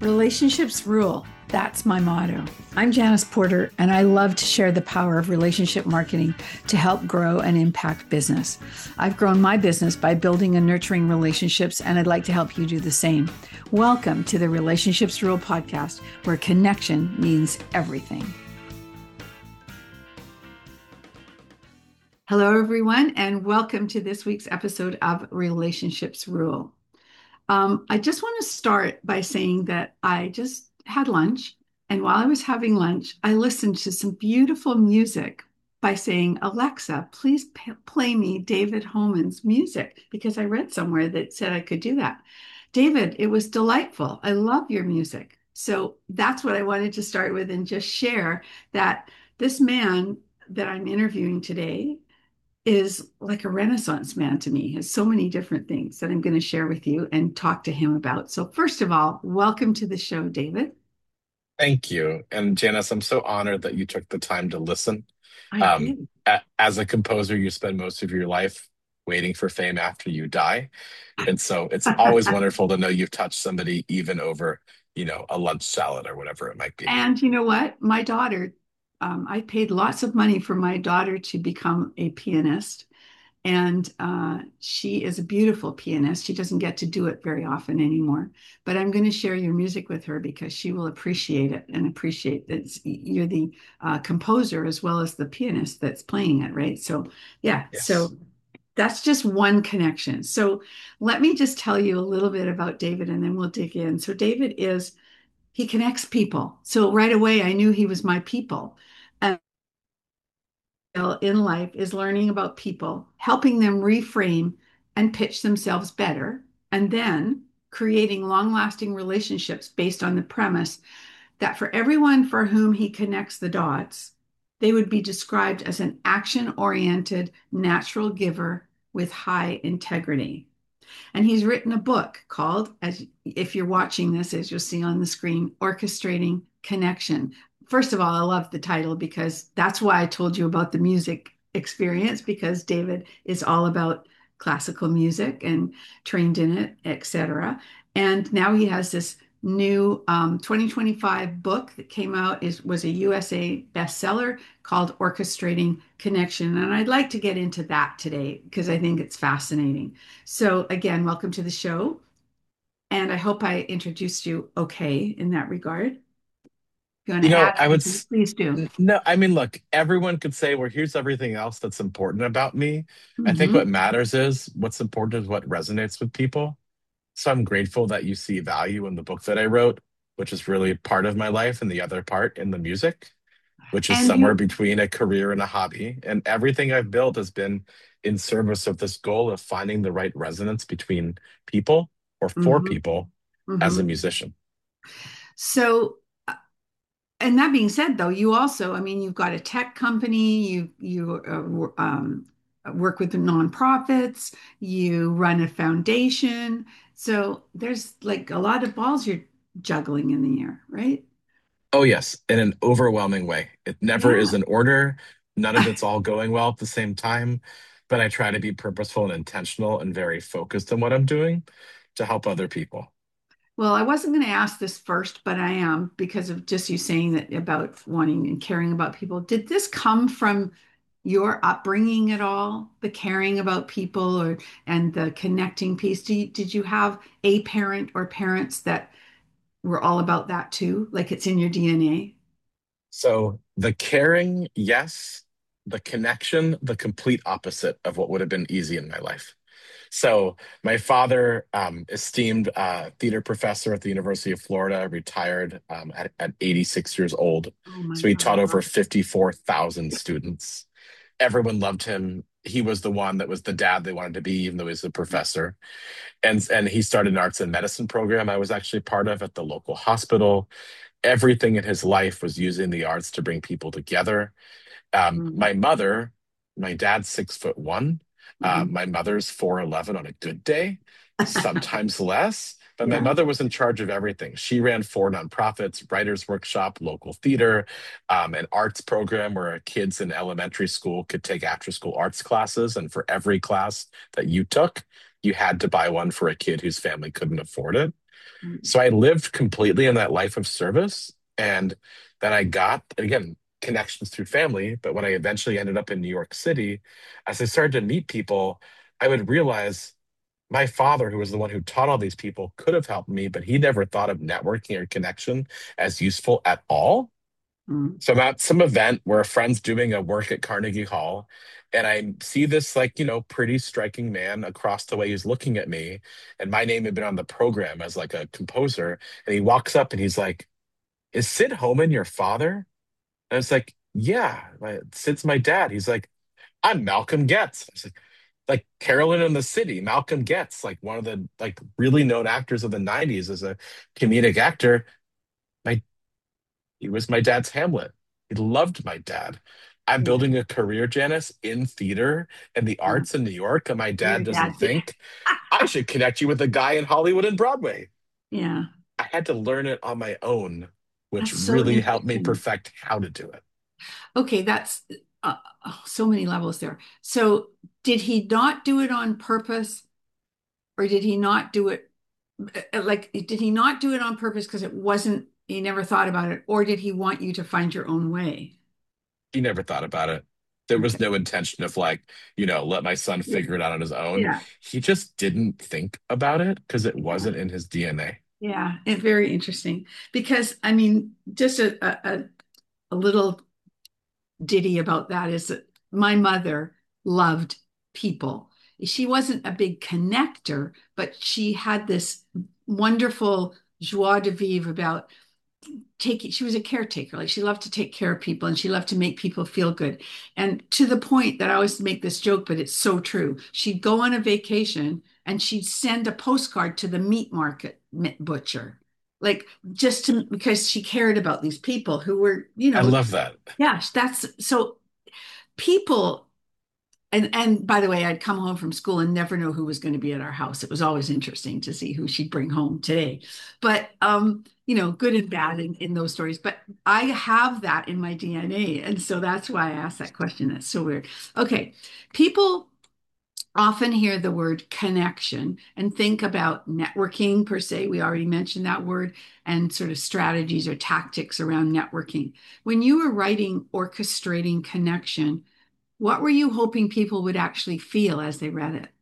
Relationships rule. That's my motto. I'm Janice Porter, and I love to share the power of relationship marketing to help grow and impact business. I've grown my business by building and nurturing relationships, and I'd like to help you do the same. Welcome to the Relationships Rule podcast, where connection means everything. Hello, everyone, and welcome to this week's episode of Relationships Rule. I just want to start by saying that I just had lunch, and while I was having lunch, I listened to some beautiful music by saying, Alexa, please play me David Homan's music, because I read somewhere that said I could do that. David, it was delightful. I love your music. So that's what I wanted to start with and just share that this man that I'm interviewing today is like a Renaissance man to me. He has so many different things that I'm going to share with you and talk to him about. So, first of all, welcome to the show, David. Thank you. And Janice, I'm so honored that you took the time to listen. I did. As a composer, you spend most of your life waiting for fame after you die. And so it's always wonderful to know you've touched somebody even over, a lunch salad or whatever it might be. And you know what? My daughter, I paid lots of money for my daughter to become a pianist. And she is a beautiful pianist. She doesn't get to do it very often anymore. But I'm going to share your music with her because she will appreciate it and appreciate that you're the composer as well as the pianist that's playing it, right? So, yeah. Yes. So that's just one connection. So let me just tell you a little bit about David and then we'll dig in. So, he connects people. So right away, I knew he was my people. And in life is learning about people, helping them reframe and pitch themselves better, and then creating long lasting relationships based on the premise that for everyone for whom he connects the dots, they would be described as an action oriented, natural giver with high integrity. And he's written a book called, as if you're watching this, as you'll see on the screen, Orchestrating Connection. First of all, I love the title because that's why I told you about the music experience, because David is all about classical music and trained in it, etc. And now he has this new 2025 book that came out, was a USA bestseller called Orchestrating Connection. And I'd like to get into that today because I think it's fascinating. So, again, welcome to the show. And I hope I introduced you okay in that regard. If you want You to know, add I would, anything, please do. no, I mean, look, everyone could say, well, here's everything else that's important about me. I think what Hmm. matters is what's important is what resonates with people. So I'm grateful that you see value in the book that I wrote, which is really part of my life, and the other part in the music, which is And somewhere you, between a career and a hobby. And everything I've built has been in service of this goal of finding the right resonance between people or for hmm people as a hmm musician. So, and that being said, though, you also, I mean, you've got a tech company, work with the nonprofits, you run a foundation. So there's like a lot of balls you're juggling in the air, right? Oh, yes, in an overwhelming way. It never is Yeah. in order. None of it's all going well at the same time. But I try to be purposeful and intentional and very focused on what I'm doing to help other people. Well, I wasn't going to ask this first, but I am because of just you saying that about wanting and caring about people. Did this come from your upbringing at all? The caring about people or and the connecting piece? Did you have a parent or parents that were all about that too? Like it's in your DNA? So the caring, yes. The connection, the complete opposite of what would have been easy in my life. So my father, esteemed theater professor at the University of Florida, retired at 86 years old. Oh my So he God. taught over Wow. 54,000 students. Everyone loved him. He was the one that was the dad they wanted to be, even though he was a professor. And he started an arts and medicine program I was actually part of at the local hospital. Everything in his life was using the arts to bring people together. Mhm. My mother, my dad's 6'1". Mhm. My mother's 4'11" on a good day, sometimes less. But my Yeah. mother was in charge of everything. She ran four nonprofits, writers workshop, local theater, an arts program where kids in elementary school could take after school arts classes. And for every class that you took, you had to buy one for a kid whose family couldn't afford it. Mm, So I lived completely in that life of service. And then I got, again, connections through family. But when I eventually ended up in New York City, as I started to meet people, I would realize my father, who was the one who taught all these people, could have helped me, but he never thought of networking or connection as useful at all. mm, So I'm at some event where a friend's doing a work at Carnegie Hall, and I see this like, pretty striking man across the way who's looking at me, and my name had been on the program as like a composer, and he walks up and he's like, "Is Sid Holman your father?" And it's like, "Yeah, Sid's my dad." He's like, "I'm Malcolm Getz." I was like Carolyn in the City, Malcolm Getz, like one of the like really known actors of the 90s as a comedic actor. My He was my dad's Hamlet. He loved my dad. I'm yeah, building a career, Janice, in theater and the yeah. arts in New York, and my Your dad dad doesn't did. think I should connect you with a guy in Hollywood and Broadway. Yeah, I had to learn it on my own, which that's so really helped me interesting. perfect how to do it. Okay, that's so many levels there. So, did he not do it on purpose, or did he not do it like, did he not do it on purpose because it wasn't, he never thought about it, or did he want you to find your own way? He never thought about it. There was Okay. no intention of like, let my son Yeah. figure it out on his own. Yeah. He just didn't think about it because it Yeah. wasn't in his DNA. Yeah. Very interesting. Because I mean, just a little ditty about that is that my mother loved people. She wasn't a big connector, but she had this wonderful joie de vivre about taking, she was a caretaker. Like she loved to take care of people and she loved to make people feel good. And to the point that I always make this joke, but it's so true. She'd go on a vacation and she'd send a postcard to the meat market butcher. Like just to, because she cared about these people who were, I love that. yeah, that's so people. And by the way, I'd come home from school and never know who was going to be at our house. It was always interesting to see who she'd bring home today. But good and bad in those stories. But I have that in my DNA. And so that's why I asked that question. That's so weird. Okay. People often hear the word connection and think about networking per se. We already mentioned that word, and sort of strategies or tactics around networking. When you were writing Orchestrating Connection, what were you hoping people would actually feel as they read it?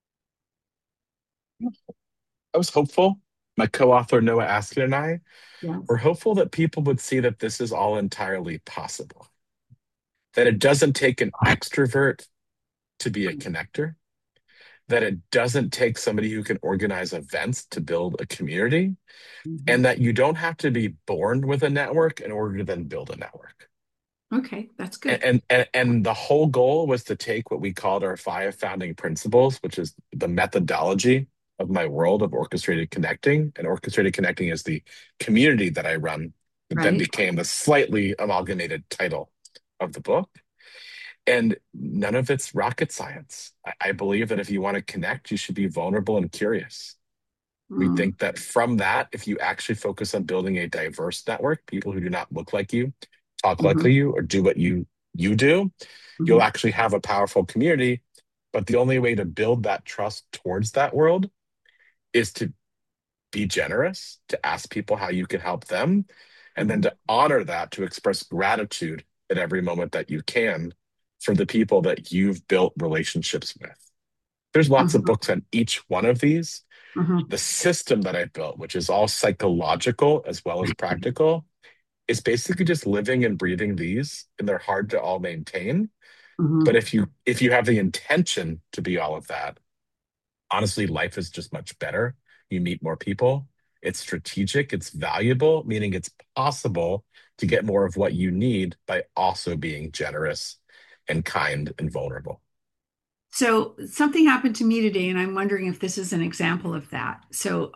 I was hopeful. My co-author Noah Askin and I Yes. were hopeful that people would see that this is all entirely possible. That it doesn't take an extrovert to be a connector, that it doesn't take somebody who can organize events to build a community, Mhm. and that you don't have to be born with a network in order to then build a network. Okay, that's good. And the whole goal was to take what we called our five founding principles, which is the methodology of my world of orchestrated connecting. And orchestrated connecting is the community that I run, that then Right. became the slightly amalgamated title of the book. And none of it's rocket science. I believe that if you want to connect, you should be vulnerable and curious. We Mm, think that from that, if you actually focus on building a diverse network, people who do not look like you, talk like mhm, you, or do what you do, you'll mhm, actually have a powerful community. But the only way to build that trust towards that world is to be generous, to ask people how you can help them, and then mhm, to honor that, to express gratitude at every moment that you can for the people that you've built relationships with. There's lots of mhm, books on each one of these. mhm, The system that I built, which is all psychological as well as practical, is basically just living and breathing these, and they're hard to all maintain. But mhm. if you have the intention to be all of that, honestly, life is just much better. You meet more people. It's strategic, it's valuable, meaning it's possible to get more of what you need by also being generous and kind and vulnerable. So something happened to me today, and I'm wondering if this is an example of that. So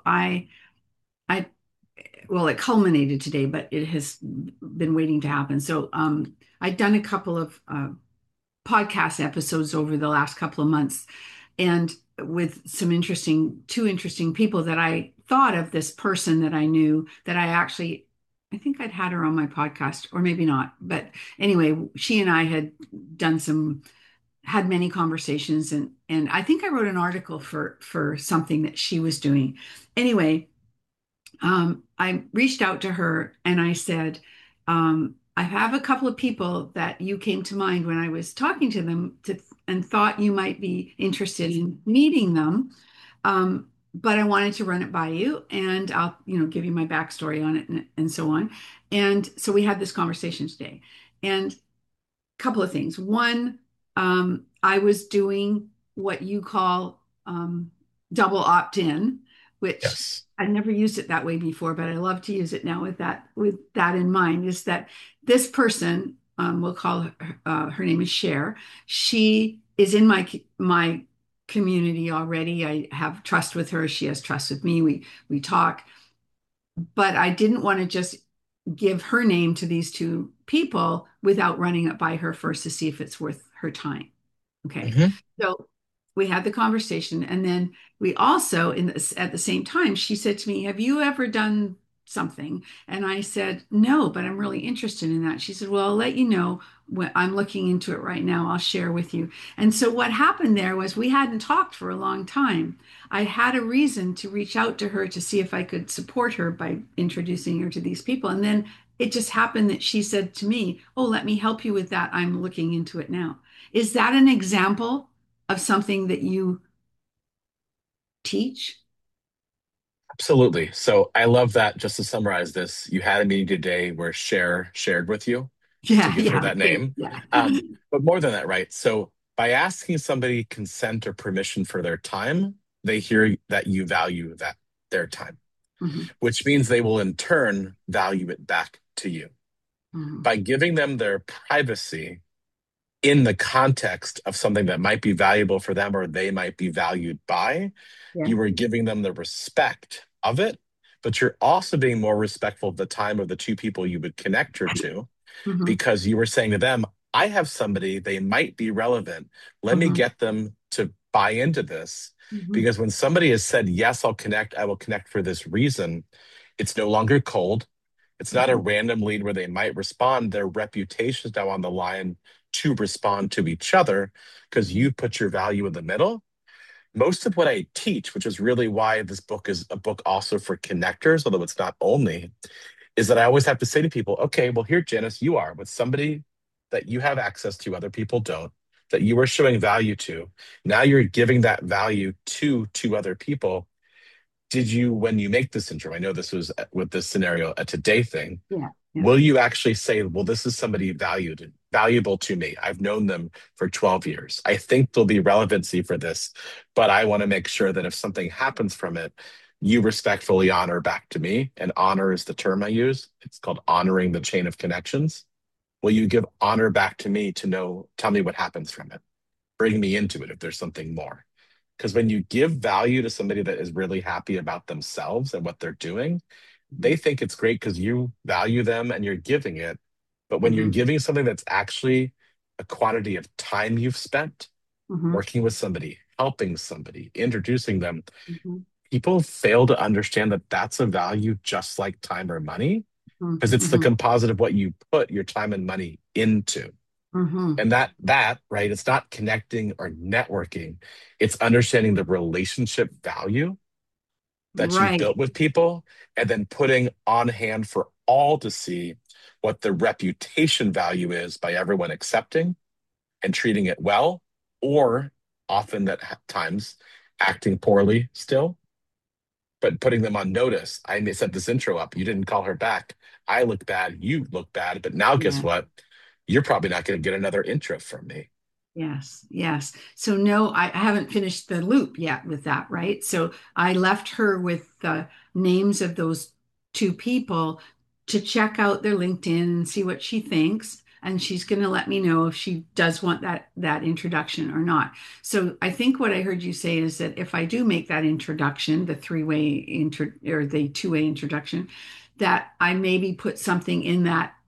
I, well, it culminated today, but it has been waiting to happen. So I'd done a couple of podcast episodes over the last couple of months, and with two interesting people that I thought of, this person that I knew that I think I'd had her on my podcast, or maybe not. But anyway, she and I had many conversations, and I think I wrote an article for something that she was doing. Anyway, I reached out to her and I said, I have a couple of people that you came to mind when I was talking to them and thought you might be interested in meeting them. But I wanted to run it by you and I'll, give you my backstory on it and so on. And so we had this conversation today. And couple of things. One, I was doing what you call double opt-in, which Yes. I've never used it that way before, but I love to use it now with that in mind. Is that this person, we'll call her name is Cher. She is in my community already. I have trust with her. She has trust with me. We talk, but I didn't want to just give her name to these two people without running it by her first to see if it's worth her time. Okay. Hmm. So we had the conversation. And then we also, at the same time, she said to me, have you ever done something? And I said, no, but I'm really interested in that. She said, well, I'll let you know when I'm looking into it right now. I'll share with you. And so what happened there was we hadn't talked for a long time. I had a reason to reach out to her to see if I could support her by introducing her to these people. And then it just happened that she said to me, oh, let me help you with that. I'm looking into it now. Is that an example of something that you teach? Absolutely. So I love that. Just to summarize this, you had a meeting today where Cher shared with you to Yeah, give her yeah, that thanks. name. Yeah. But more than that, right? So by asking somebody consent or permission for their time, they hear that you value that their time, Mhm, which means they will in turn value it back to you. mhm. By giving them their privacy in the context of something that might be valuable for them or they might be valued by, Yeah. you are giving them the respect of it, but you're also being more respectful of the time of the two people you would connect her to Mhm, because you were saying to them, I have somebody, they might be relevant. Let me mhm, get them to buy into this. mhm, Because when somebody has said, yes, I'll connect, I will connect for this reason, it's no longer cold. It's not a mhm, random lead where they might respond. Their reputation is now on the line to respond to each other because mhm. you put your value in the middle. Most of what I teach, which is really why this book is a book also for connectors, although it's not only, is that I always have to say to people, okay, well, here, Janice, you are with somebody that you have access to, other people don't, that you are showing value to. Now you're giving that value to two other people. Did you, when you make this intro, I know this was with this scenario, a today thing, Yeah, yeah. will you actually say, well, this is somebody valuable to me? I've known them for 12 years. I think there'll be relevancy for this, but I want to make sure that if something happens from it, you respectfully honor back to me. And honor is the term I use. It's called honoring the chain of connections. Will you give honor back to me to know, tell me what happens from it? Bring me into it if there's something more. Because when you give value to somebody that is really happy about themselves and what they're doing, they think it's great because you value them and you're giving it. But when you're Mhm, giving something that's actually a quantity of time you've spent mhm, working with somebody, helping somebody, introducing them, mhm, people fail to understand that that's a value just like time or money mhm, because it's the mhm, composite of what you put your time and money into. mhm. And that right, it's not connecting or networking, it's understanding the relationship value that you've Right. built with people and then putting on hand for all to see what the reputation value is by everyone accepting and treating it well, or often that times acting poorly still, but putting them on notice. I set this intro up. You didn't call her back. I look bad. You look bad. But now, guess Yeah. what? You're probably not going to get another intro from me. Yes, yes. So no, I haven't finished the loop yet with that, right? So I left her with the names of those two people to check out their LinkedIn and see what she thinks. And she's going to let me know if she does want that introduction or not. So I think what I heard you say is that if I do make that introduction, the three-way intro or the two-way introduction, that I maybe put something in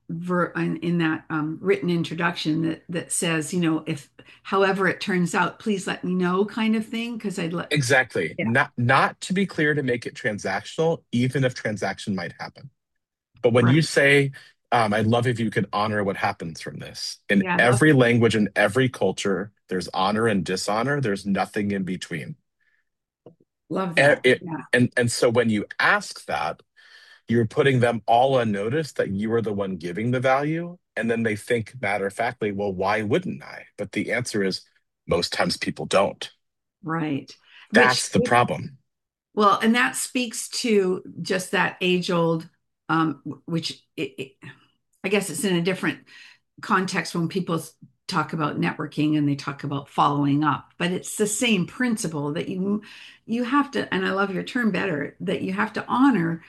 that written introduction that says, if however it turns out, please let me know, kind of thing. Because I'd let, Exactly. yeah, Not to be clear to make it transactional, even if transaction might happen. But when you right. say, I'd love if you could honor what happens from this. In Yeah, I love every that. language and every culture, there's honor and dishonor. There's nothing in between. Love E- that. it- Yeah. and so when you ask that, You're putting them all on notice that you are the one giving the value. And then they think matter of factly, well, why wouldn't I? But the answer is most times people don't. Right. Which, That's the problem. well, and that speaks to just that age old, which I guess it's in a different context when people talk about networking and they talk about following up, but it's the same principle that you have to, and I love your term better, that you have to honor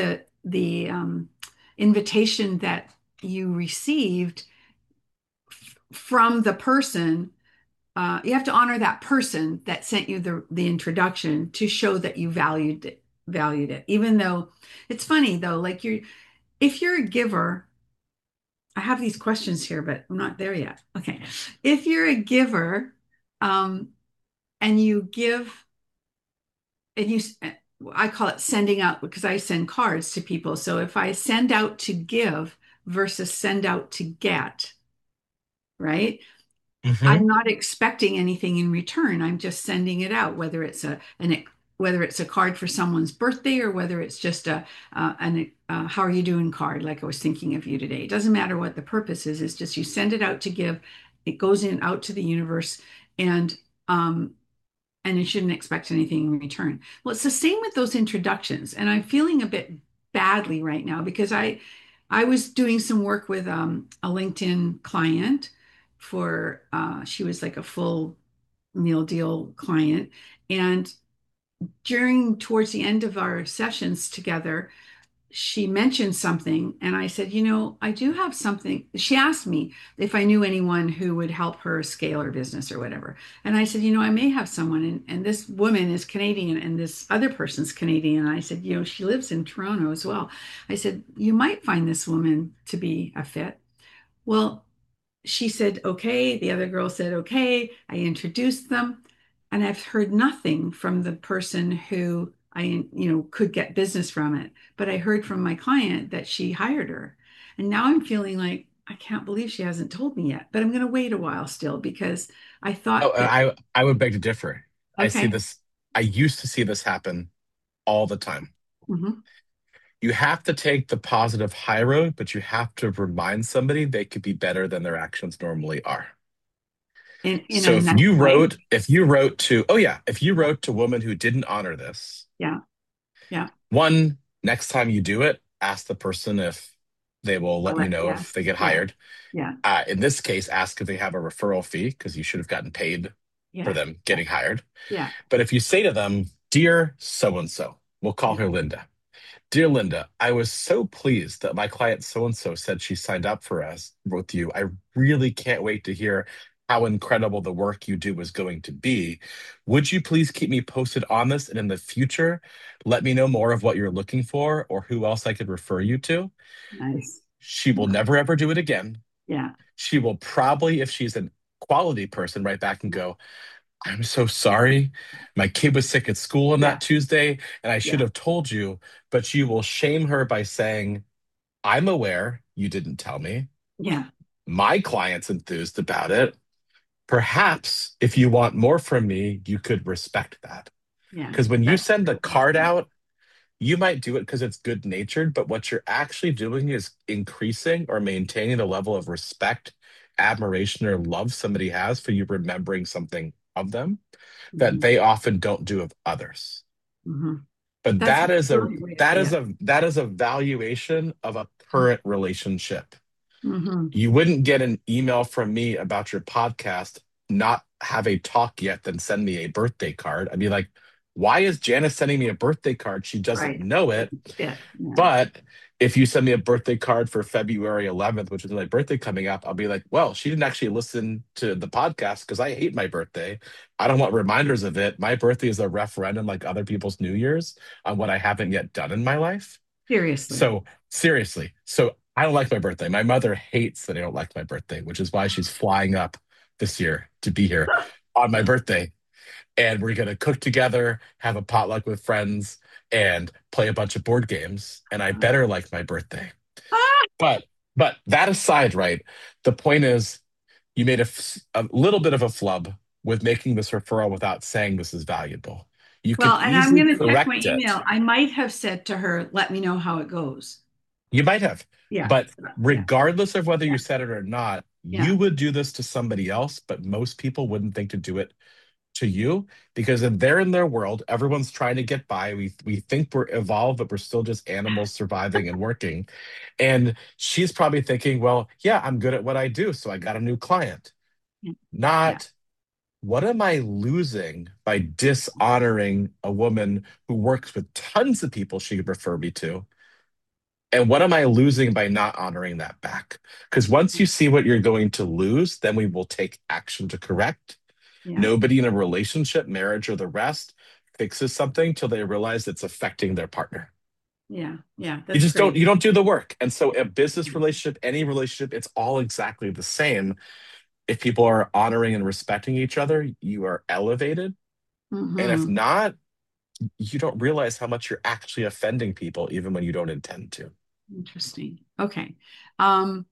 the invitation that you received from the person. You have to honor that person that sent you the introduction to show that you valued it. Even though it's funny though, like if you're a giver, I have these questions here, but I'm not there yet. Okay. If you're a giver, um, and you give, and I call it sending out because I send cards to people. So if I send out to give versus send out to get, right? Hmm. I'm not expecting anything in return. I'm just sending it out, whether it's a card for someone's birthday or whether it's just a how are you doing card, like I was thinking of you today. It doesn't matter what the purpose is. It's just you send it out to give. It goes in out to the universe, and um, and you shouldn't expect anything in return. Well, it's the same with those introductions, and I'm feeling a bit badly right now because I was doing some work with a LinkedIn client for she was like a full meal deal client, and during towards the end of our sessions together, she mentioned something and I said, I do have something. She asked me if I knew anyone who would help her scale her business or whatever. And I said, I may have someone. And this woman is Canadian and this other person's Canadian. And I said, she lives in Toronto as well. I said, you might find this woman to be a fit. Well, she said, okay. The other girl said, okay. I introduced them, and I've heard nothing from the person who could get business from it. But I heard from my client that she hired her. And now I'm feeling like I can't believe she hasn't told me yet, but I'm going to wait a while still because I Oh, thought that, I would beg to differ. I see okay. this, I used to see this happen all the time. Mhm. You have to take the positive high road, but you have to remind somebody they could be better than their actions normally are. In So a nice way. if you wrote to, oh yeah, if you wrote to a woman who didn't honor this, Yeah. Yeah. one, next time you do it, ask the person if they will let you know Yeah. if they get Yeah. hired. Yeah. In this case, ask if they have a referral fee because you should have gotten paid for Yeah. them Yeah. getting hired. Yeah. But if you say to them, Dear so and so, we'll call Yeah. her Linda. Dear Linda, I was so pleased that my client so and so said she signed up for us with you. I really can't wait to hear how incredible the work you do is going to be. Would you please keep me posted on this? And in the future, let me know more of what you're looking for or who else I could refer you to. Nice. She will never ever do it again. Yeah. She will probably, if she's a quality person, write back and go, I'm so sorry. My kid was sick at school on Yeah. that Tuesday, and I should Yeah. have told you, but you will shame her by saying, I'm aware you didn't tell me. Yeah. My client's enthused about it. Perhaps if you want more from me, you could respect that. Yeah. Because when you That's send a so card awesome. out, you might do it because it's good natured, but what you're actually doing is increasing or maintaining the level of respect, admiration, or love somebody has for you remembering something of them that Mhm. they often don't do of others. Mhm. But That's a brilliant way to say it. that is a valuation of a current relationship. Hmm. You wouldn't get an email from me about your podcast, not have a talk yet, then send me a birthday card. I'd be like, why is Janice sending me a birthday card? She doesn't Right. know it. Doesn't fit. Yeah. But if you send me a birthday card for February 11th, which is my birthday coming up, I'll be like, well, she didn't actually listen to the podcast because I hate my birthday. I don't want reminders of it. My birthday is a referendum like other people's New Year's on what I haven't yet done in my life. Seriously. So, seriously. So, I don't like my birthday. My mother hates that I don't like my birthday, which is why she's flying up this year to be here on my birthday, and we're gonna cook together, have a potluck with friends, and play a bunch of board games. And I better like my birthday. Ah, But that aside, right? The point is, you made a little bit of a flub with making this referral without saying this is valuable. You Well, can and I'm easily going to check my correct email. it. I might have said to her, let me know how it goes. You might have, Yeah. but Yeah. regardless of whether Yeah. you said it or not, Yeah. you would do this to somebody else, but most people wouldn't think to do it to you because if they're in their world, everyone's trying to get by. We think we're evolved, but we're still just animals surviving and working. And she's probably thinking, well, yeah, I'm good at what I do, so I got a new client. Yeah. Yeah. Not what am I losing by dishonoring a woman who works with tons of people she could refer me to? And what am I losing by not honoring that back? Because once you see what you're going to lose, then we will take action to correct. Yeah. Nobody in a relationship, marriage, or the rest fixes something till they realize it's affecting their partner. Yeah. Yeah. You That's just don't great. you don't do the work. And so a business relationship, any relationship, it's all exactly the same. If people are honoring and respecting each other, you are elevated. And if Hmm. not, you don't realize how much you're actually offending people, even when you don't intend to. Interesting. Okay. Um,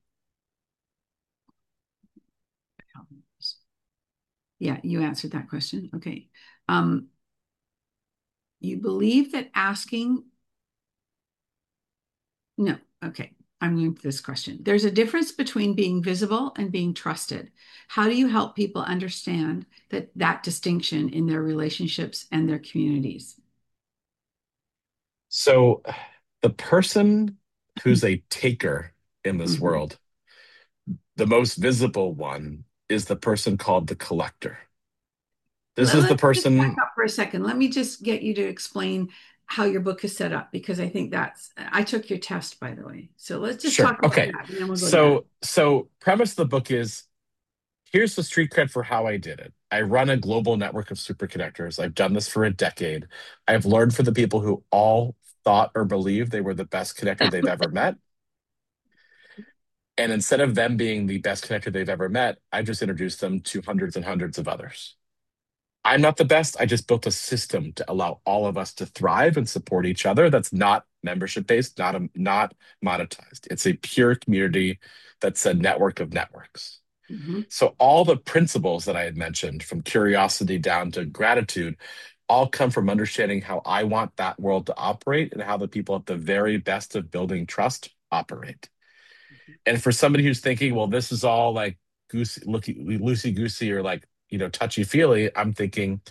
yeah, you answered that question. Okay. Um, you believe that asking, no, okay. I'm going to this question. There's a difference between being visible and being trusted. How do you help people understand that distinction in their relationships and their communities? So the person who's a taker in this Mhm. world, the most visible one is the person called the collector. This is the Let's just back person, up for a second. Let me just get you to explain how your book is set up because I think I took your test, by the way. So let's just sure. talk about Okay. that and then we'll go to that. So premise of the book is here's the street cred for how I did it. I run a global network of super connectors. I've done this for a decade. I've learned from the people who all thought or believed they were the best connector they've ever met. And instead of them being the best connector they've ever met, I just introduced them to hundreds and hundreds of others. I'm not the best. I just built a system to allow all of us to thrive and support each other. That's not membership based, not monetized. It's a pure community that's a network of networks. Mhm. So all the principles that I had mentioned, from curiosity down to gratitude, all come from understanding how I want that world to operate and how the people at the very best of building trust operate. And for somebody who's thinking, well, this is all like goosey, loosey goosey, or like, touchy feely, I'm thinking,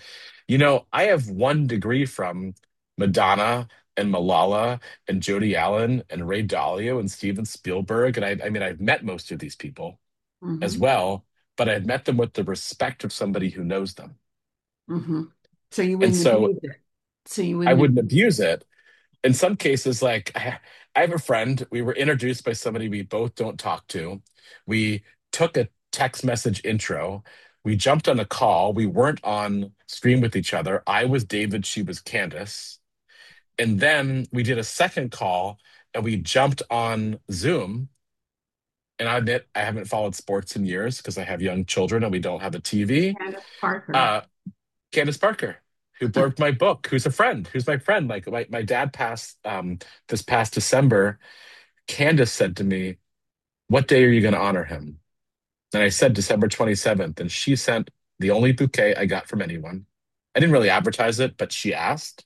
I have one degree from Madonna and Malala and Jody Allen and Ray Dalio and Steven Spielberg. And I mean, I've met most of these people as Mhm. well, but I've met them with the respect of somebody who knows them. Mhm. So you And wouldn't so abuse it. So you I wouldn't wouldn't abuse abuse it. In some cases, like I have a friend, we were introduced by somebody we both don't talk to. We took a text message intro. We jumped on a call. We weren't on screen with each other. I was David, she was Candace. And then we did a second call and we jumped on Zoom. And I admit I haven't followed sports in years because I have young children and we don't have a TV. Candace Parker. Uh, Candace Parker, who blurbed my book, who's a friend, who's my friend. Like my dad passed this past December. Candace said to me, "What day are you going to honor him?" And I said December 27th. And she sent the only bouquet I got from anyone. I didn't really advertise it, but she asked.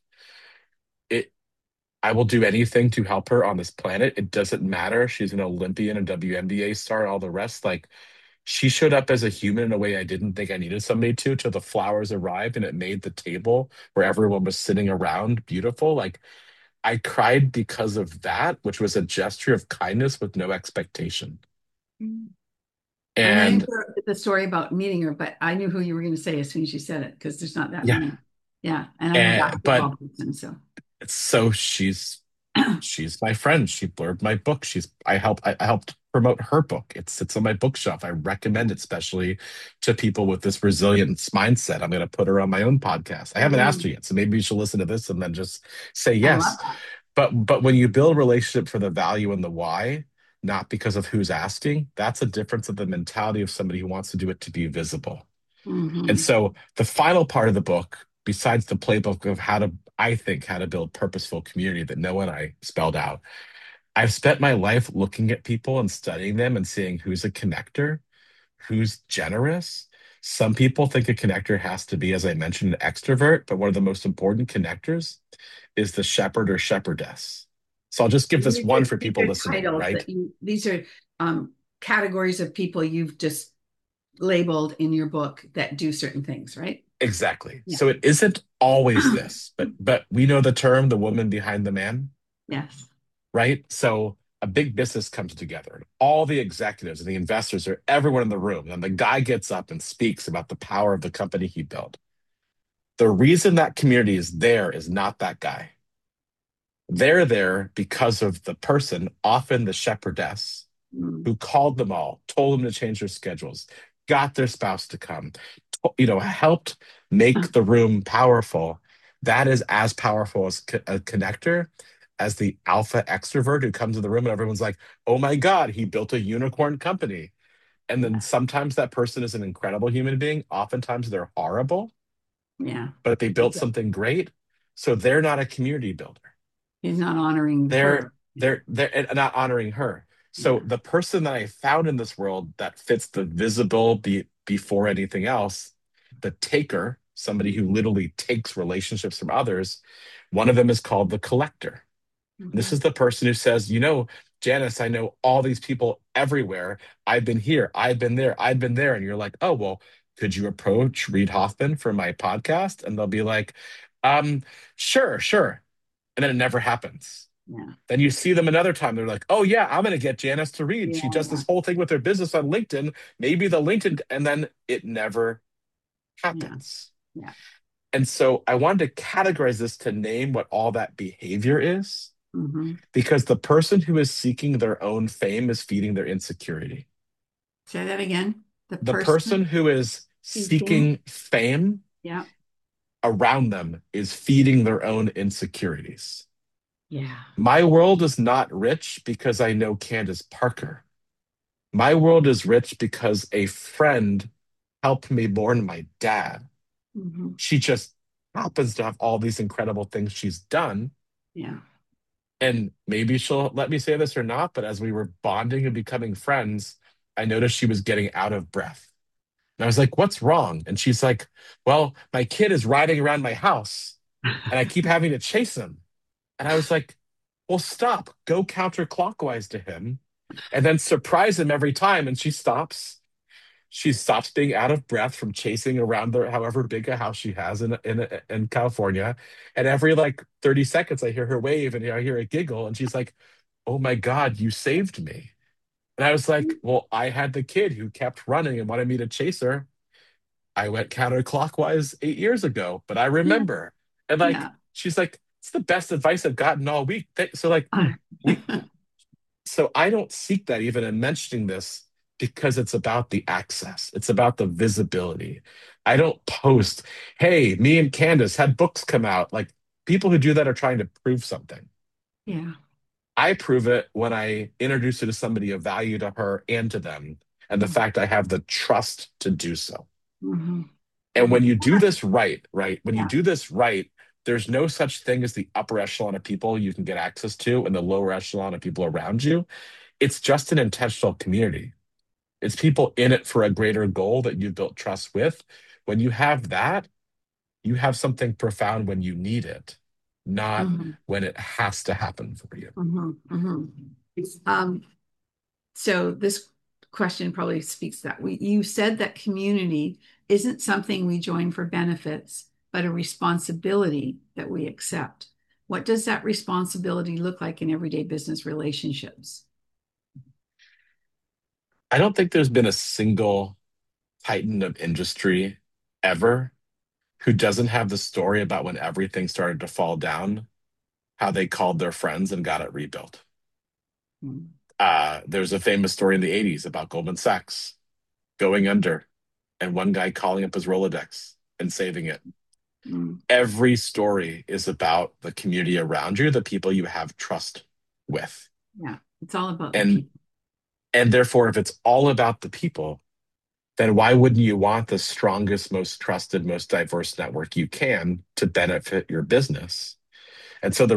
It I will do anything to help her on this planet. It doesn't matter. She's an Olympian, a WNBA star, all the rest. Like she showed up as a human in a way I didn't think I needed somebody to till the flowers arrived and it made the table where everyone was sitting around beautiful. Like I cried because of that, which was a gesture of kindness with no expectation. And I didn't And hear the story about meeting her, but I knew who you were going to say as soon as you said it because there's not that yeah, many. Yeah. And I'm a but basketball person. So, so she's my friend. She blurbed my book. I helped promote her book. It sits on my bookshelf. I recommend it, especially to people with this resilience mindset. I'm going to put her on my own podcast. I haven't asked her mhm. yet, so maybe you should listen to this and then just say I love yes. that. But when you build a relationship for the value and the why, not because of who's asking, that's a difference of the mentality of somebody who wants to do it to be visible. And Hmm. so the final part of the book, besides the playbook of I think, how to build purposeful community that Noah and I spelled out, I've spent my life looking at people and studying them and seeing who's a connector, who's generous, Some people think a connector has to be, as I mentioned, an extrovert, but one of the most important connectors is the shepherd or shepherdess. So I'll just give this one for These people are listening, titles right? that these are categories of people you've just labeled in your book that do certain things, right? Exactly. Yeah. So it isn't always this, but we know the term the woman behind the man, Yes. right? So a big business comes together, and all the executives and the investors are everyone in the room. And the guy gets up and speaks about the power of the company he built. The reason that community is there is not that guy. They're there because of the person, often the shepherdess, Mm. who called them all, told them to change their schedules, got their spouse to come, helped make the room powerful. That is as powerful as a connector as the alpha extrovert who comes in the room and everyone's like, oh my God, he built a unicorn company. And then Yeah. sometimes that person is an incredible human being. Oftentimes they're horrible, Yeah. but they built something great. So they're not a community builder. He's not honoring they're her. they're not honoring her. So Yeah. the person that I found in this world that fits the visible before anything else, the taker, somebody who literally takes relationships from others, one of them is called the collector. This Mhm. is the person who says, Janice, I know all these people everywhere. I've been here, I've been there, I've been there. And you're like, oh, well, could you approach Reid Hoffman for my podcast? And they'll be like, um, sure, sure. And then it never happens. Yeah. Then you see them another time. They're like, oh, yeah, I'm going to get Janice to read. She does Yeah. this whole thing with her business on LinkedIn. Maybe the LinkedIn, and then it never Yeah. happens. Yeah. And so I wanted to categorize this to name what all that behavior is, Hmm. because the person who is seeking their own fame is feeding their insecurity. Say that again. The The person person who is seeking. seeking fame Yeah. around them is feeding their own insecurities. Yeah. My world is not rich because I know Candace Parker. My world is rich because a friend helped me mourn my dad. Hmm. She just happens to have all these incredible things she's done. Yeah. And maybe she'll let me say this or not, but as we were bonding and becoming friends, I noticed she was getting out of breath. And I was like, what's wrong? And she's like, well, my kid is riding around my house and I keep having to chase him. And I was like, well, stop, go counterclockwise to him and then surprise him every time. And she stops being out of breath from chasing around the however big a house she has in California. And every like 30 seconds, I hear her wave and I hear a giggle, and she's like, "Oh my God, you saved me!" And I was like, "Well, I had the kid who kept running and wanted me to chase her. I went counterclockwise 8 years ago, but I Yeah. remember." And like, Yeah. she's like, "It's the best advice I've gotten all week." So like, we so I don't seek that even in mentioning this because it's about the access. It's about the visibility. I don't post, hey, me and Candace had books come out. Like people who do that are trying to prove something. Yeah. I prove it when I introduce it to somebody of value to her and to them, and the fact I have the trust to do so. Mm-hmm. And when you do this right, right, when you Yeah. do this right, there's no such thing as the upper echelon of people you can get access to and the lower echelon of people around you. It's just an intentional community. It's people in it for a greater goal that you've built trust with. When you have that, you have something profound when you need it, not Mm-hmm. when it has to happen for you. Mm-hmm. Mm-hmm. Um, so this question probably speaks to that. You said that community isn't something we join for benefits, but a responsibility that we accept. What does that responsibility look like in everyday business relationships? I don't think there's been a single titan of industry ever who doesn't have the story about when everything started to fall down, how they called their friends and got it rebuilt. Mm. There's a famous story in the 80s about Goldman Sachs going under and one guy calling up his Rolodex and saving it. Mm. Every story is about the community around you, the people you have trust with. Yeah, it's all about the And people. and therefore, if it's all about the people, then why wouldn't you want the strongest, most trusted, most diverse network you can to benefit your business? And so the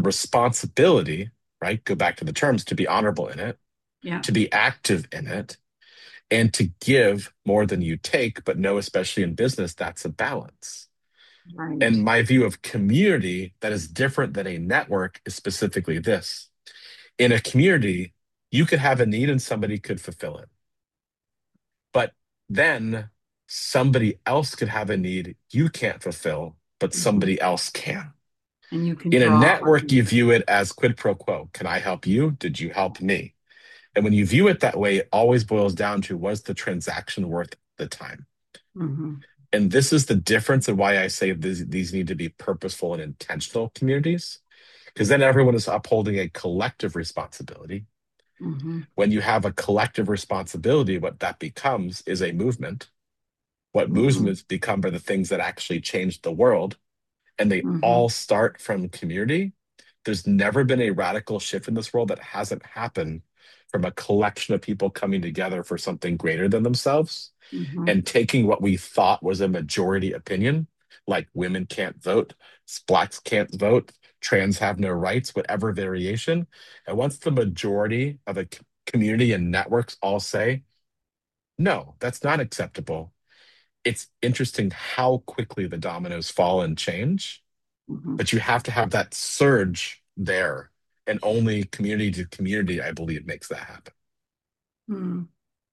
responsibility, right? Go back to the terms, to be honorable in it, Yeah. to be active in it, and to give more than you take, but no, especially in business, that's a balance. Right. And my view of community that is different than a network is specifically this. In a community, you could have a need and somebody could fulfill it. But then somebody else could have a need you can't fulfill, but Mhm. somebody else can. And you can In a draw network, on you view it as quid pro quo. Can I help you? Did you help me? And when you view it that way, it always boils down to, was the transaction worth the time? it. Hmm. And this is the difference and why I say these need to be purposeful and intentional communities, because then everyone is upholding a collective responsibility. Hmm. When you have a collective responsibility, what that becomes is a movement. What Hmm. movements become are the things that actually change the world, and they Hmm. all start from community. There's never been a radical shift in this world that hasn't happened from a collection of people coming together for something greater than themselves Hmm. and taking what we thought was a majority opinion, like women can't vote, blacks can't vote, trans have no rights, whatever variation. And once the majority of a community and networks all say, no, that's not acceptable, it's interesting how quickly the dominoes fall and change. Hmm. But you have to have that surge there. And only community to community, I believe, makes that happen. Hmm.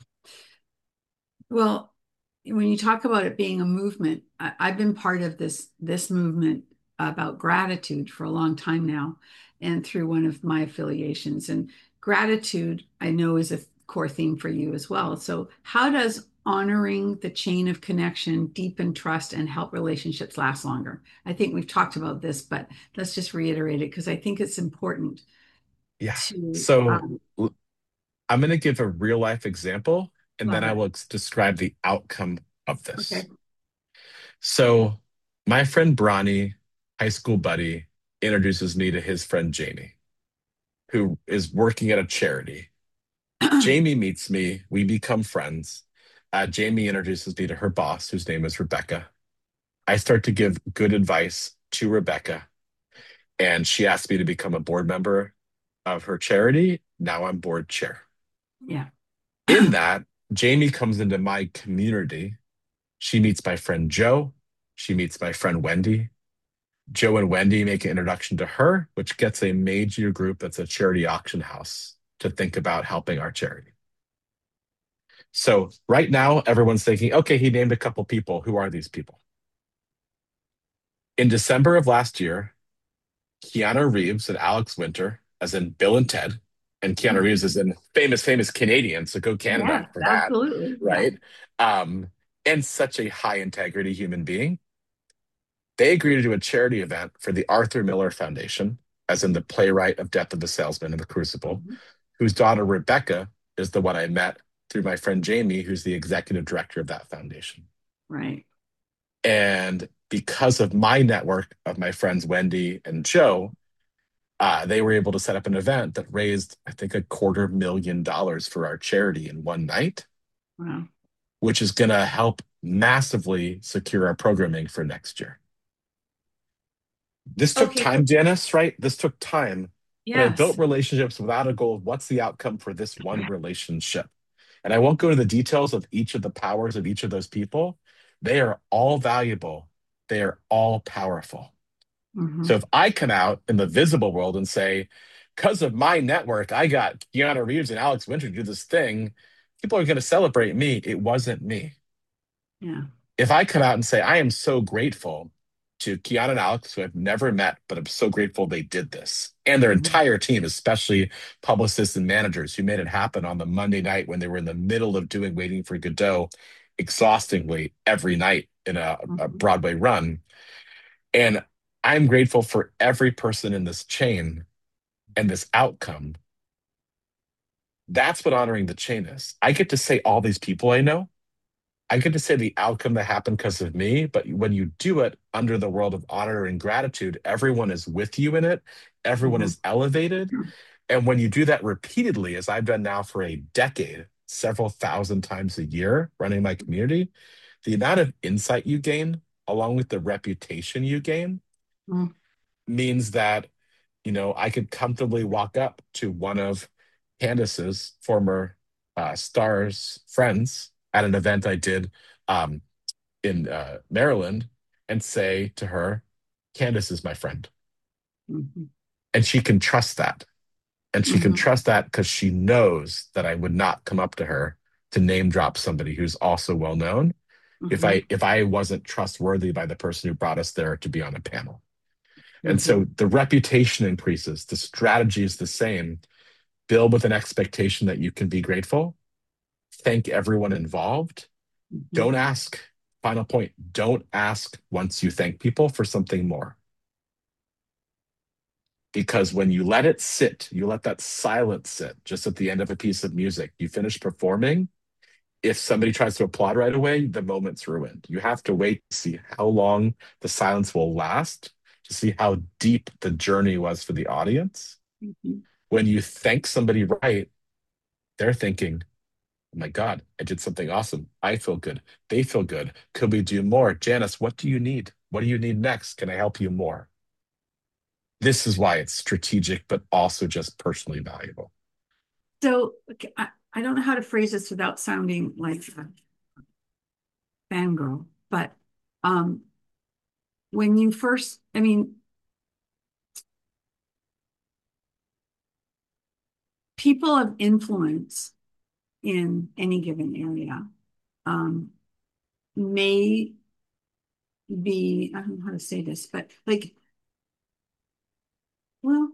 Well, when you talk about it being a movement, I've been part of this movement about gratitude for a long time now, and through one of my affiliations. And gratitude, I know, is a core theme for you as well. So, how does honoring the chain of connection deepen trust and help relationships last longer? I think we've talked about this, but let's just reiterate it because I think it's important Yeah. to So I'm going to give a real life example and then love I it. will describe the outcome of Okay. this. So, my friend Bronny, high school buddy, introduces me to his friend Jamie, who is working at a charity. Jamie meets me, we become friends. Jamie introduces me to her boss, whose name is Rebecca. I start to give good advice to Rebecca, and she asked me to become a board member of her charity. Now I'm board chair. Yeah. In that, Jamie comes into my community. She meets my friend Joe. She meets my friend Wendy. Joe and Wendy make an introduction to her, which gets a major group that's a charity auction house to think about helping our charity. So right now, everyone's thinking, okay, he named a couple people. Who are these people? In December of last year, Keanu Reeves and Alex Winter, as in Bill and Ted, and Keanu Reeves is in famous Canadian, so go Canada Yes, for that, absolutely. Yeah. right? Um, and such a high integrity human being. They agreed to do a charity event for the Arthur Miller Foundation, as in the playwright of Death of the Salesman and The Crucible, Mhm. whose daughter Rebecca is the one I met through my friend Jamie, who's the executive director of that foundation. Right. And because of my network of my friends Wendy and Joe, they were able to set up an event that raised, I think, $250,000 for our charity in one night, Wow. which is going to help massively secure our programming for next year. This took Okay. time, Janice, right? This took time, but I built Yes. relationships without a goal of what's the outcome for this one relationship. And I won't go to the details of each of the powers of each of those people. They are all valuable, they are all powerful. So Hmm. if I come out in the visible world and say, because of my network, I got Keanu Reeves and Alex Winter to do this thing, people are going to celebrate me. It wasn't me. Yeah. If I come out and say, I am so grateful to Keanu and Alex, who I've never met, but I'm so grateful they did this, and their Hmm. entire team, especially publicists and managers who made it happen on the Monday night when they were in the middle of doing Waiting for Godot exhaustingly every night in a Hmm. Broadway run. And I'm grateful for every person in this chain and this outcome. That's what honoring the chain is. I get to say all these people I know. I get to say the outcome that happened because of me. But when you do it under the world of honor and gratitude, everyone is with you in it. Everyone Hmm. is elevated. And when you do that repeatedly, as I've done now for a decade, several thousand times a year running my community, the amount of insight you gain, along with the reputation you gain, means that I could comfortably walk up to one of Candace's former Star's friends at an event I did um, in Maryland and say to her, Candace is my friend. Mhm. And she can trust that. And she can Mhm. trust that because she knows that I would not come up to her to name drop somebody who's also well known Mhm. if I wasn't trustworthy by the person who brought us there to be on a panel. And Mhm. so the reputation increases, the strategy is the same. Build with an expectation that you can be grateful. Thank everyone involved. Mhm. Don't ask. Final point. Don't ask once you thank people for something more. Because when you let it sit, you let that silence sit just at the end of a piece of music, you finish performing. If somebody tries to applaud right away, the moment's ruined. You have to wait to see how long the silence will last, to see how deep the journey was for the audience. Mhm. When you thank somebody right, they're thinking, oh my God, I did something awesome. I feel good. They feel good. Could we do more? Janice, what do you need? What do you need next? Can I help you more? This is why it's strategic, but also just personally valuable. So okay, I don't know how to phrase this without sounding like a fangirl, but um, when you first, I mean, people of influence in any given area um, may be, I don't know how to say this, but like, well,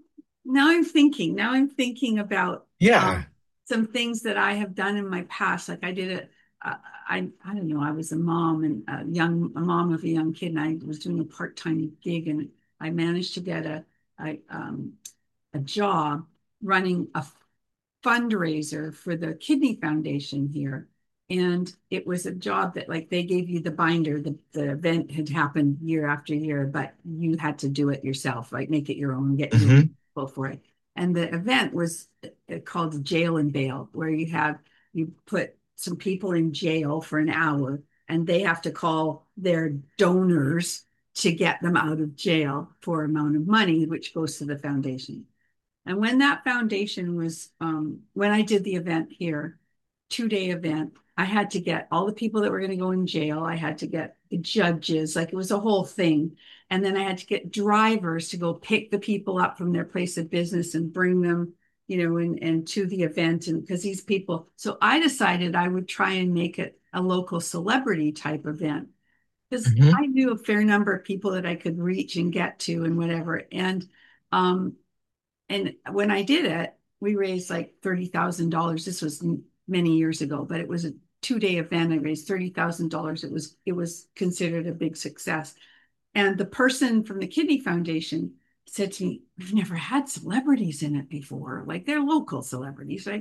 now I'm thinking about Yeah. some things that I have done in my past. Like I did it, I don't know, I was a mom and a mom of a young kid, and I was doing a part-time gig, and I managed to get a, um, a job running a fundraiser for the Kidney Foundation here. And it was a job that like they gave you the binder. The event had happened year after year, but you had to do it yourself, like make it your own, get your own Hmm. people for it. And the event was called Jail and Bail, where you put some people in jail for an hour and they have to call their donors to get them out of jail for amount of money, which goes to the foundation. And when that foundation was, when I did the event here, 2 day event, I had to get all the people that were going to go in jail. I had to get the judges, like it was a whole thing. And then I had to get drivers to go pick the people up from their place of business and bring them, and to the event. And because these people, so I decided I would try and make it a local celebrity type event because Hmm. I knew a fair number of people that I could reach and get to and whatever. Um, and when I did it, we raised like $30,000. This was many years ago, but it was a 2 day event. I raised $30,000. It was considered a big success. And the person from the Kidney Foundation said to me, "We've never had celebrities in it before. Like they're local celebrities, like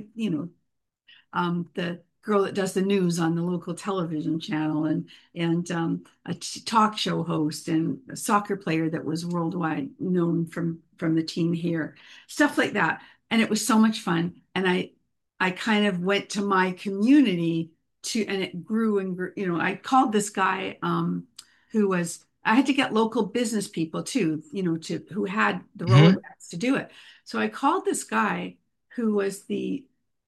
the girl that does the news on the local television channel, and a talk show host, and a soccer player that was worldwide known from the team here, stuff like that." And it was so much fun. And I kind of went to my community and it grew and grew. I called this guy who was. I had to get local business people too, to who had the Hmm. Rolodex to do it. So I called this guy who was the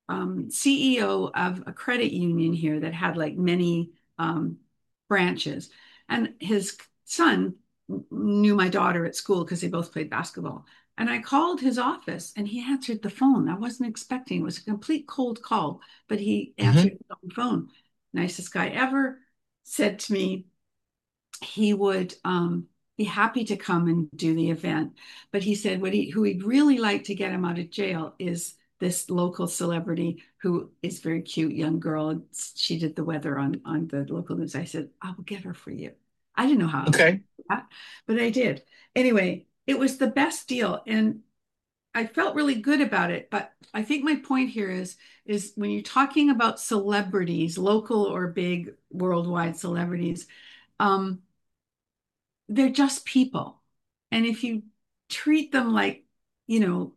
CEO of a credit union here that had like many branches. And his son knew my daughter at school because they both played basketball. And I called his office and he answered the phone. I wasn't expecting it. It was a complete cold call, but he Hmm. answered the phone. Nicest guy ever. Said to me, he would be happy to come and do the event. But he said who he'd really like to get him out of jail is this local celebrity who is very cute young girl. She did the weather on the local news. I said, I will get her for you. I didn't know how I was going Okay. to do that, but I did. Anyway, it was the best deal. And I felt really good about it. But I think my point here is when you're talking about celebrities, local or big worldwide celebrities, um, they're just people. And if you treat them like, you know,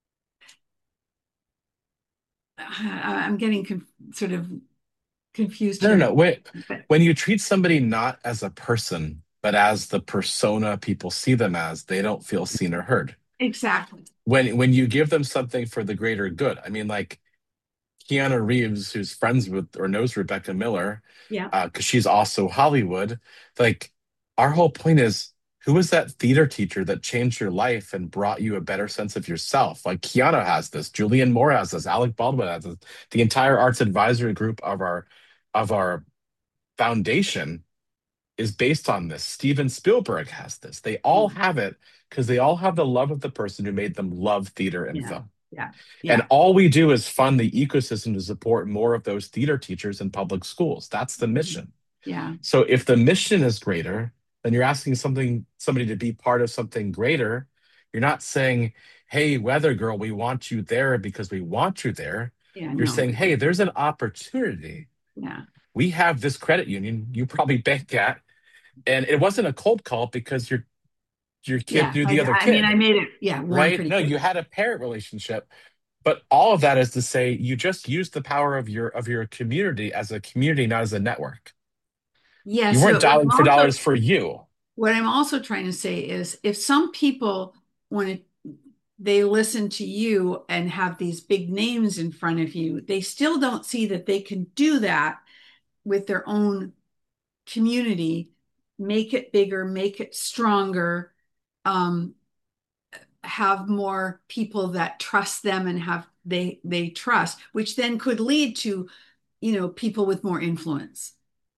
I'm getting sort of confused No, no, here, no. Wait. but When you treat somebody not as a person, but as the persona people see them as, they don't feel seen or heard. exactly. When you give them something for the greater good, I mean, like Keanu Reeves, who's friends with or knows Rebecca Miller, Yeah. because she's also Hollywood. Like, our whole point is, who was that theater teacher that changed your life and brought you a better sense of yourself? Like Keanu has this, Julianne Moore has this, Alec Baldwin has this. The entire arts advisory group of our foundation is based on this. Steven Spielberg has this. They all Mm. have it because they all have the love of the person who made them love theater and Yeah. film. Yeah. And Yeah. all we do is fund the ecosystem to support more of those theater teachers in public schools. That's the Mhm. mission. Yeah. So if the mission is greater, then you're asking somebody to be part of something greater. You're not saying, "Hey, weather girl, we want you there because we want you there." Yeah. You're No. saying, "Hey, there's an opportunity. Yeah. We have this credit union you probably bank at, and it wasn't a cold call because your kid Yeah. knew the other I mean, I kid, made it, yeah, warm right? pretty No, quick. you had a parent relationship, but all of that is to say you just used the power of your community as a community, not as a network. You Yes. weren't But dialing for dollars for you. what I'm also trying to say is if some people want to, they listen to you and have these big names in front of you, they still don't see that they can do that with their own community, make it bigger, make it stronger, um, have more people that trust them and have they trust, which then could lead to, people with more influence.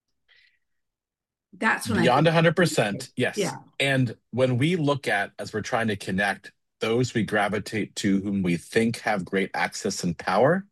That's when I Beyond think, 100%, yes. yeah, And when we look at, as we're trying to connect those we gravitate to whom we think have great access and power,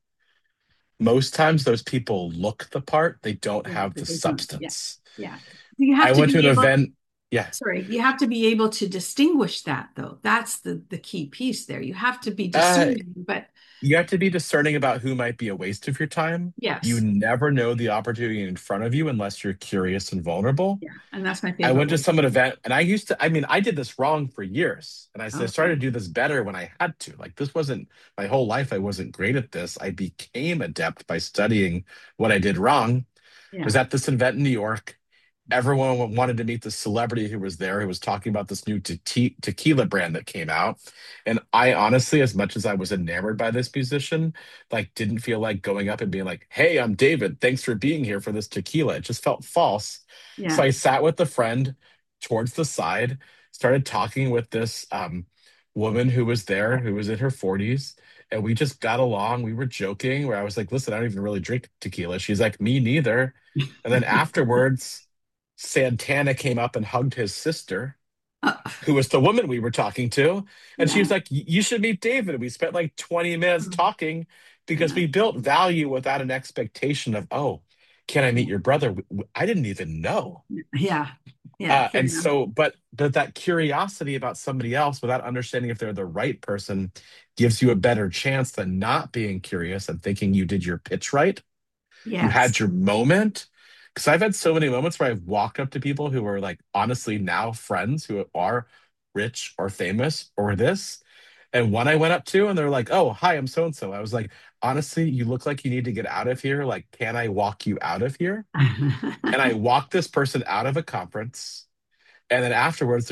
most times those people look the part, they don't yeah, have the but they don't. Yeah, substance. yeah. You I have to went to an be able, event. Yeah. sorry, you have to be able to distinguish that though. That's the key piece there. You have to be Uh, discerning, but you have to be discerning about who might be a waste of your time. You yes, never know the opportunity in front of you unless you're curious and vulnerable. yeah, and that's my I favorite went to word. some event and I mean, I did this wrong for years. And I started to Okay. do this better when I had to. Like, this wasn't my whole life. I wasn't great at this. I became adept by studying what I did wrong. I Yeah. was at this event in New York. Everyone wanted to meet the celebrity who was there, who was talking about this new tequila brand that came out. And I honestly, as much as I was enamored by this musician, like, didn't feel like going up and being like, "Hey, I'm David. Thanks for being here for this tequila." It just felt false. So Yeah. I sat with the friend towards the side, started talking with this woman who was there, who was in her 40s. And we just got along. We were joking where I was like, "Listen, I don't even really drink tequila." She's like, "Me neither." And then afterwards, Santana came up and hugged his sister, Uh, who was the woman we were talking to. And she yeah. was like, "You should meet David." We spent like 20 minutes talking because Yeah. we built value without an expectation of, "Oh, can I meet your brother?" I didn't even know. Yeah. Yeah. Fair And enough. so, but that curiosity about somebody else without understanding if they're the right person gives you a better chance than not being curious and thinking you did your pitch right. You Yes. had your moment. Because I've had so many moments where I've walked up to people who are like honestly now friends who are rich or famous or this. And one I went up to and they're like, "Oh, hi, I'm so and so." I was like, "Honestly, you look like you need to get out of here. Like, can I walk you out of here?" And I walked this person out of a conference. And then afterwards,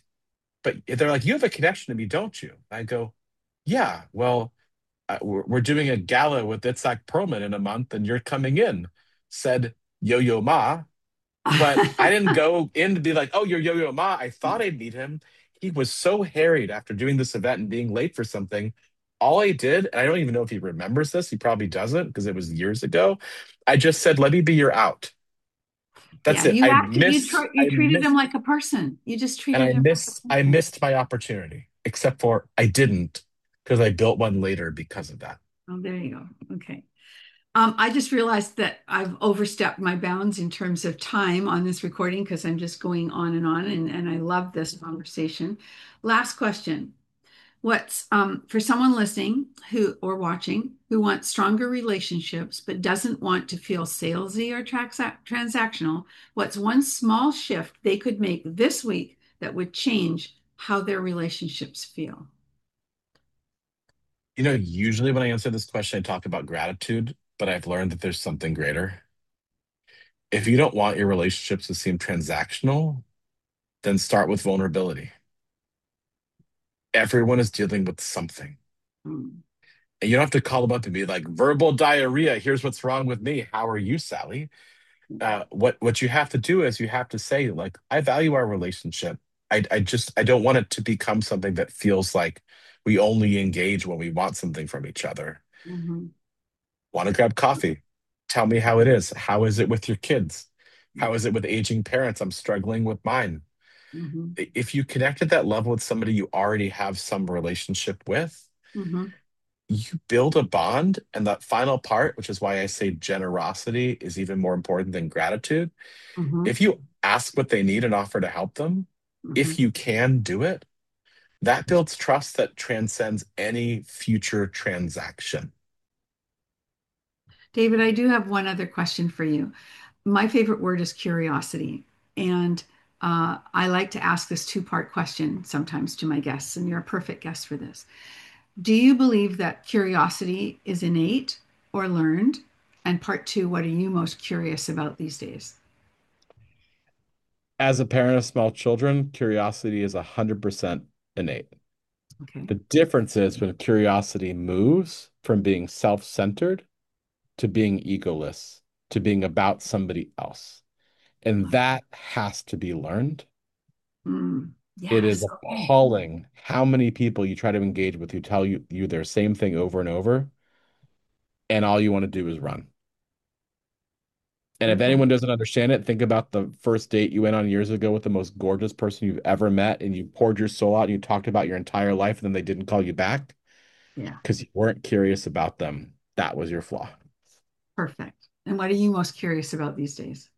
they're like, "You have a connection to me, don't you?" I go, "Yeah, well, we're doing a gala with Itzhak Perlman in a month, and you're coming in," said Yo Yo Ma. But I didn't go in to be like, "Oh, you're Yo Yo Ma." I thought I'd meet him. He was so harried after doing this event and being late for something. All I did, and I don't even know if he remembers this, he probably doesn't because it was years ago. I just said, "Let me be your out." That's Yeah. it. You have to, you I treated him missed, like a person. You just and treated him like a I person. missed my opportunity, except for I didn't because I built one later because of that. Oh, there you go. Okay. I just realized that I've overstepped my bounds in terms of time on this recording because I'm just going on and I love this conversation. Last question. What's for someone listening who or watching who wants stronger relationships but doesn't want to feel salesy or transactional, what's one small shift they could make this week that would change how their relationships feel? Usually when I answer this question, I talk about gratitude, but I've learned that there's something greater. If you don't want your relationships to seem transactional, then start with vulnerability. Everyone is dealing with something. Mm, And you don't have to call them up and be like, verbal diarrhea, here's what's wrong with me. How are you, Sally? What you have to do is you have to say, like, I value our relationship. I don't want it to become something that feels like we only engage when we want something from each other. Mhm. Want to grab coffee? Tell me how it is. How is it with your kids? How is it with aging parents? I'm struggling with mine. Mhm. If you connect at that level with somebody you already have some relationship with, Mhm. you build a bond. And that final part, which is why I say generosity is even more important than gratitude. Mhm. If you ask what they need and offer to help them, if Mhm. you can do it, that builds trust that transcends any future transaction. David, I do have one other question for you. My favorite word is curiosity. And I like to ask this two-part question sometimes to my guests, and you're a perfect guest for this. Do you believe that curiosity is innate or learned? And part two, what are you most curious about these days? As a parent of small children, curiosity is 100% innate. Okay. The difference is when curiosity moves from being self-centered to being egoless, to being about somebody else. And that has to be learned. It is Yes. Okay. appalling how many people you try to engage with who tell you their same thing over and over, and all you want to do is run. And if Okay. anyone doesn't understand it, think about the first date you went on years ago with the most gorgeous person you've ever met, and you poured your soul out and you talked about your entire life, and then they didn't call you back Yeah. because you weren't curious about them. That was your flaw. Perfect. And what are you most curious about these days?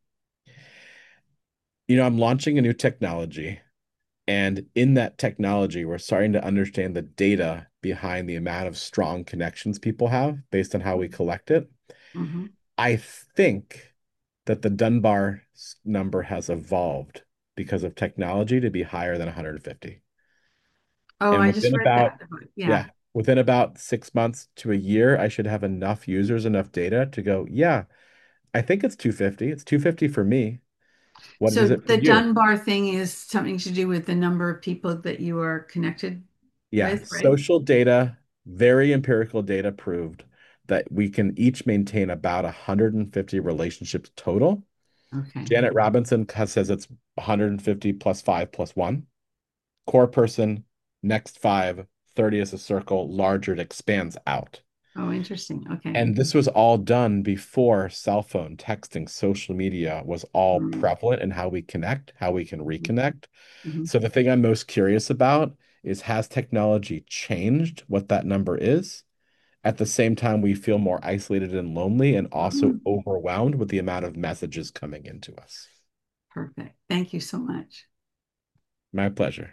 I'm launching a new technology, and in that technology, we're starting to understand the data behind the amount of strong connections people have based on how we collect it. Hmm. I think that the Dunbar number has evolved because of technology to be higher than 150. Oh, And I just read that. Yeah. within about 6 months to a year, I should have enough users, enough data to go, yeah, I think it's 250. It's 250 for me. What So is it for the you? Dunbar thing is something to do with the number of people that you are connected Yeah, with, right? social data, very empirical data proved that we can each maintain about 150 relationships total. Okay. Janet Robinson says it's 150 plus five plus one. Core person, next five, 30 is a circle, larger, it expands out. Oh, interesting. Okay. And this was all done before cell phone, texting, social media was all Mm-hmm. prevalent in how we connect, how we can reconnect. Mm-hmm. So the thing I'm most curious about is, has technology changed what that number is? At the same time, we feel more isolated and lonely and also Mm-hmm. overwhelmed with the amount of messages coming into us. Perfect. Thank you so much. My pleasure.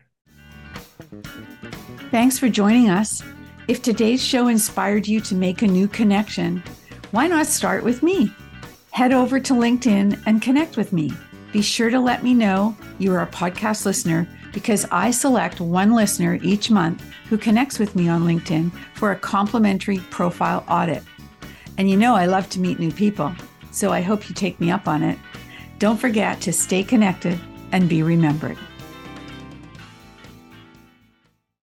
Thanks for joining us. If today's show inspired you to make a new connection, why not start with me? Head over to LinkedIn and connect with me. Be sure to let me know you are a podcast listener because I select one listener each month who connects with me on LinkedIn for a complimentary profile audit. And I love to meet new people, so I hope you take me up on it. Don't forget to stay connected and be remembered.